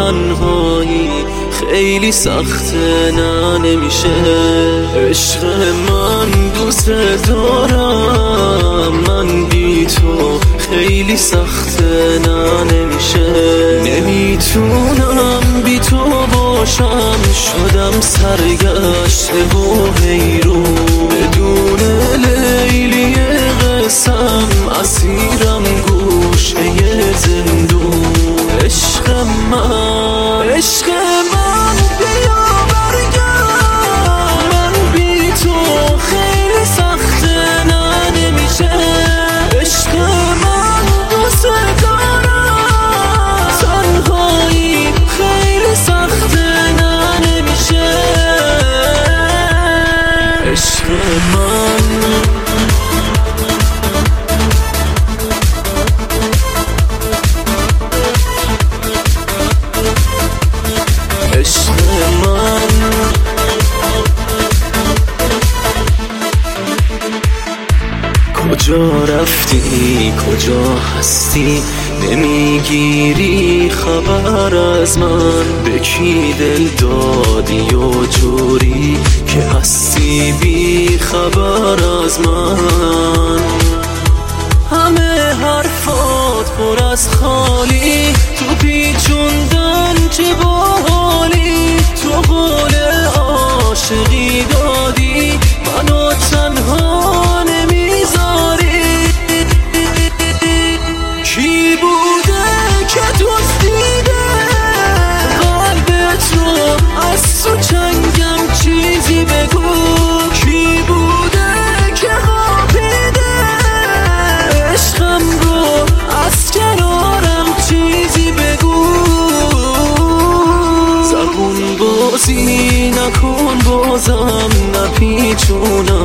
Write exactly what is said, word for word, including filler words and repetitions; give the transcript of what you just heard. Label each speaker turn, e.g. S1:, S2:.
S1: تنهایی خیلی سخته، نه نمیشه. عشق من دوست دارم، من بی تو خیلی سخته، نه نمیشه. نمیتونم بی تو باشم، شدم سرگشته و حیرون، بدون لیلی قسم اسیرم گوشه زندون. عشق من، عشق من بیا برگرد، من بی تو خیلی سخته، نه نمیشه. عشق من دوست دارم، تنهایی خیلی سخته، نه نمیشه. عشق من عشق من کجا رفتی، کجا هستی، نمیگیری خبر از من. به کی دل دادی و جوری که هستی بی خبر از من. همه حرفات پر از خالی، تو پیچوندن چه باحالی. تو قول عاشقی دادی، منو تنها نمیذاری. کی بوده که دزدیده قلبت رو از تو چنگم، چیزی بگو. کی بوده که خوابیده عشقم رو از کنارم، چیزی بگو. زبون بازی نکن بازم، نپیچونم